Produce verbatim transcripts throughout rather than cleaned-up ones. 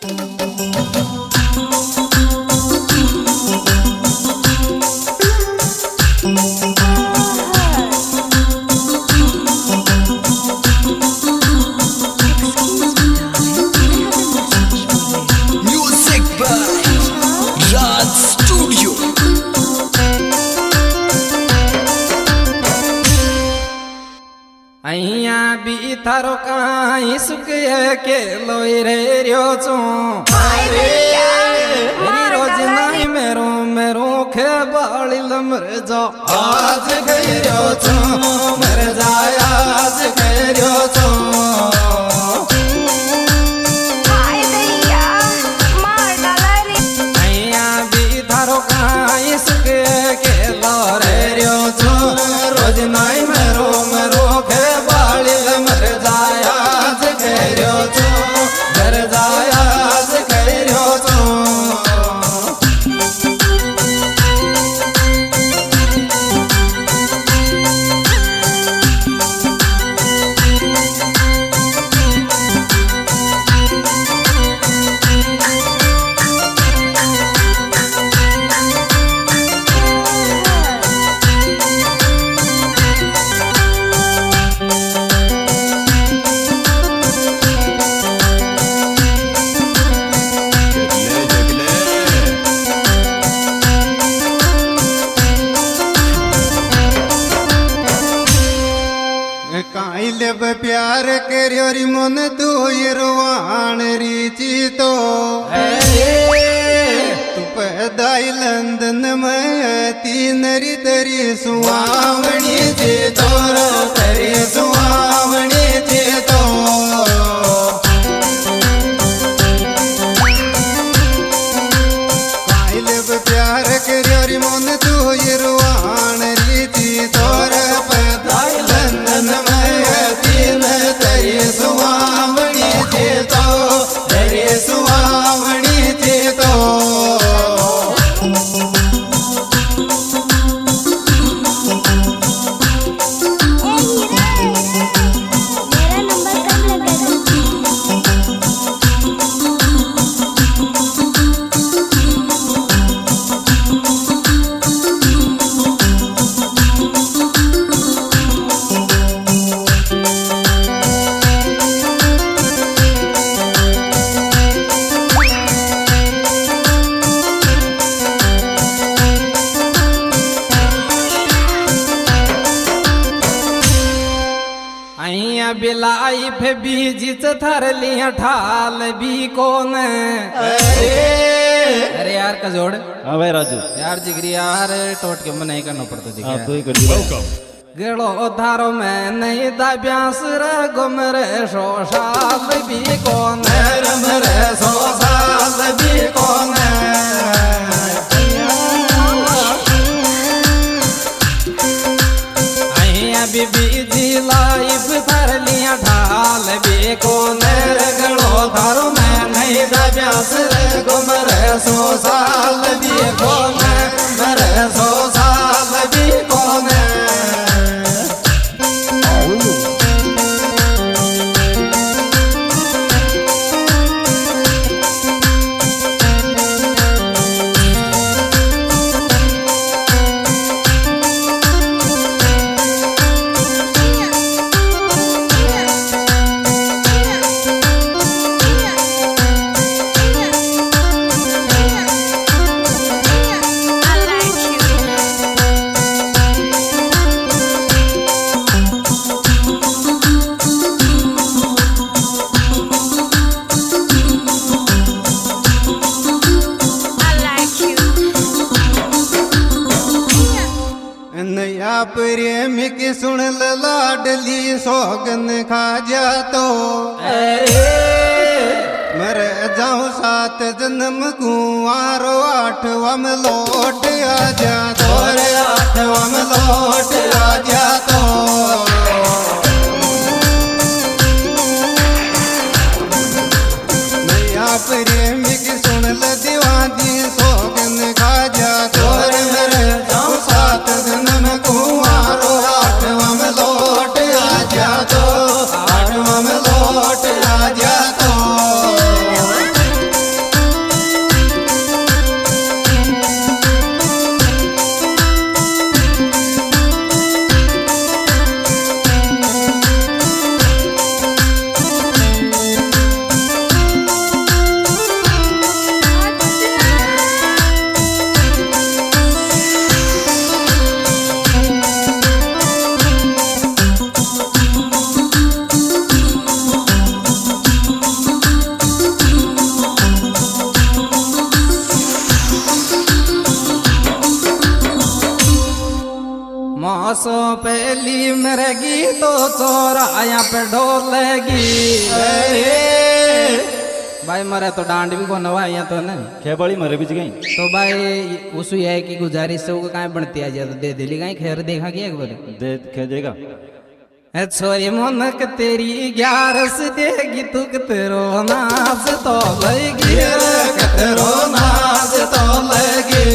थारो काई सुके के लोई रे रियो चो मेरी रोज नहीं मेरो मेरो खे बाली मर जा आज गई रियो चो मर जाए आज गई रियो चो भी थारो काई सुके के लो रे रियो चो रोज नहीं मेरो मेरो खे बाली मर जाया आज कहो चो घर जाया आज कहो चो लब प्यार करियो री मन तू हिरवान रीची तो तू पैदाई लंदन में तीन री तरी सुहावनी थी तोर तरी सुहावनी थी तो लब प्यार करियो री मन तू हिरवान रीची तोर पैदाई लंदन में तेरी सुहावनी थी तो तेरी सुहावनी थी तो बिलाई फे बीजिच थर लिया ठाल भी कौन अरे अरे यार का जोड़ हाँ भाई राजू यार जिगरी यार टोट के मन नहीं करना पड़ता जी हाँ तो ही कर दिया गेलो धारो में नहीं दाब्यास रे गुमरे सो साल भी कौन रमरे सो साल भी कौन बीबी जी लाइफ थर लिया ढाल भी कौन गलो धारो में नहीं दाब्यास रे गुमरे सो साल भी कौन मरे सो साल भी कौन प्रेम की सुन लाडली सौगन खा जा तो मर जाऊं सात जन्म कुआरो आठवा में लौट आ जा तो आठवा में लौट आ जा तो नया प्रेम की सुन ल दीवानी सौगन खा जा तो मर जाऊं सात जन्म कुआरो आठवा में लौट आ जा तो आठवा में लौट आ जा तो सो पहली मरेगी तो चौराया पे ढोलेगी। भाई मरे तो डांड भी कौन हुआ यहाँ तो ना खेबड़ी मरे बीच गई तो भाई उसु है कि गुजारिश से वो काहे बनती आ जाए तो दे दिली कहीं खैर देखा कि एक बार दे खे देगा छोरी मोनक तेरी ग्यारस देगी तू तेरो नाच तो लगी तेरो नाच तो लगी।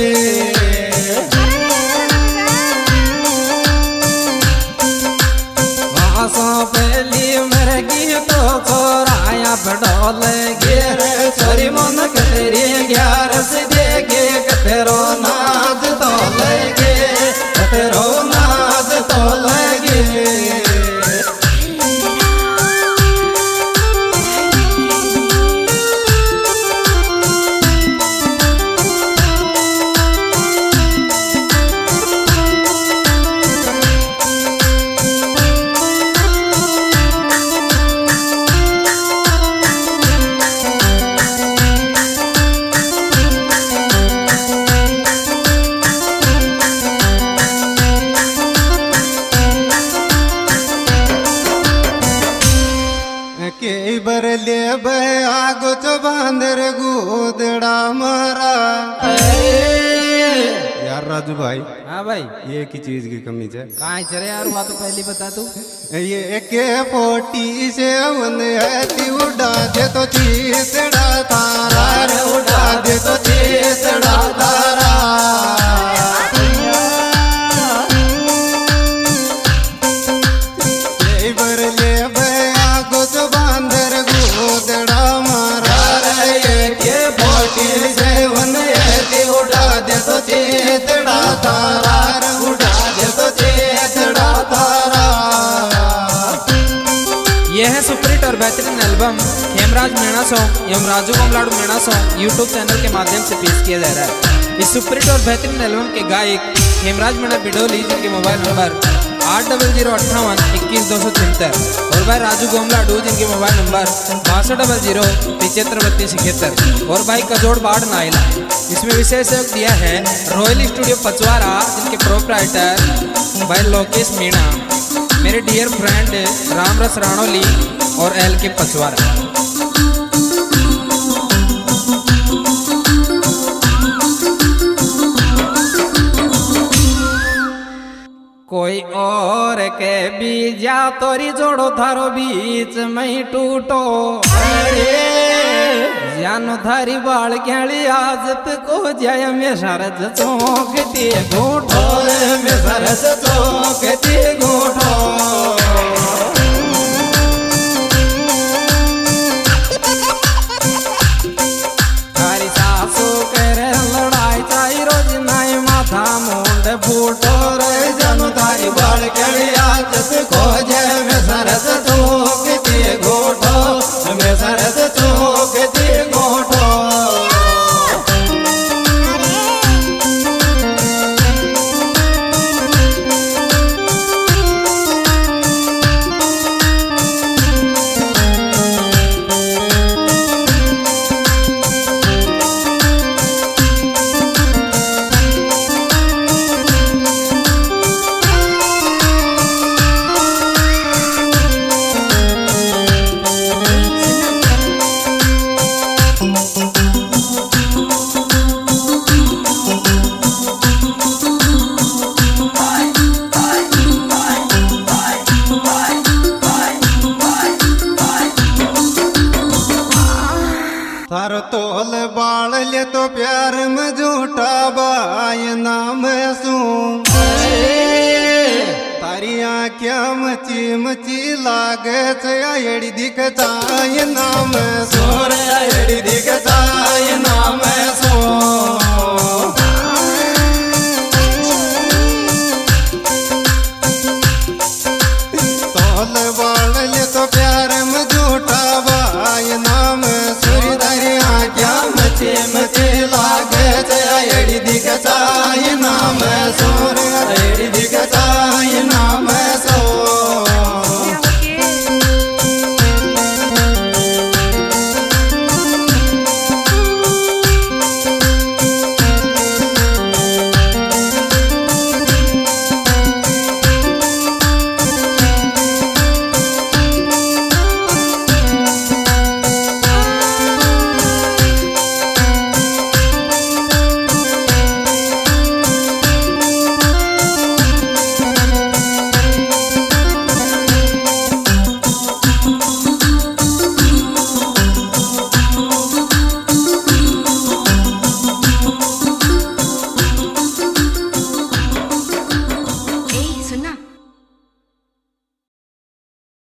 पहली मरेगी तो चौराया बढ़ोलेगी छोरी मोनक तेरी ग्यारस देगी तेरो नाच तो लगी तेरो नाच तो लगी। आगो चो बांदर गुदड़ा मारा। यार राजू भाई हाँ भाई ये की चीज की कमी है कहाँ चले यार वहाँ तो पहली बता तू ये के फोटी से है उड़ा दे तो चीसड़ा तारा उड़ा दे तो चीसड़ा तारा। यह है सुपरहिट और बेहतरीन एल्बम खेमराज मीणा सॉन्ग एवं Raju Gomladu Meena song YouTube channel के माध्यम से पेश किया जा रहा है। इस सुपरहिट और बेहतरीन एल्बम के गायक खेमराज मीणा बिडोली जिनके मोबाइल नंबर आठ डबल जीरो अट्ठावन इक्कीस दो सौ तिहत्तर और भाई राजू गोमलाडू जिनके मोबाइल नंबर बासठ डबल जीरो पिछहत्तर बत्तीस इकहत्तर और भाई कजोड़ बाढ़ नाइला। इसमें विशेष सहयोग दिया है रॉयल स्टूडियो पचवारा जिनके प्रोपराइटर भाई लोकेश मीणा, मेरे डियर फ्रेंड रामरस राणोली और एल के पचवारा। कोई और के बीजा तोरी जोड़ो थारो बीच में टूटो जानो थारी बाल गली आजत को जय में सरज चौकती घूटो में सरज चौकती घूटो। थारी सासू करे लड़ाई चाई रोज नाई माथा मुंड फूटो रे जानो थारी बाल गली आजत को जय में सरज चौकती घूटो में सरज चौकती घूटो। थारो तोल बाल ले तो प्यार में झूठा बाय नाम सू तारी आँख्या मची मची लागे छया एड़ी दिख चाय नाम सोरे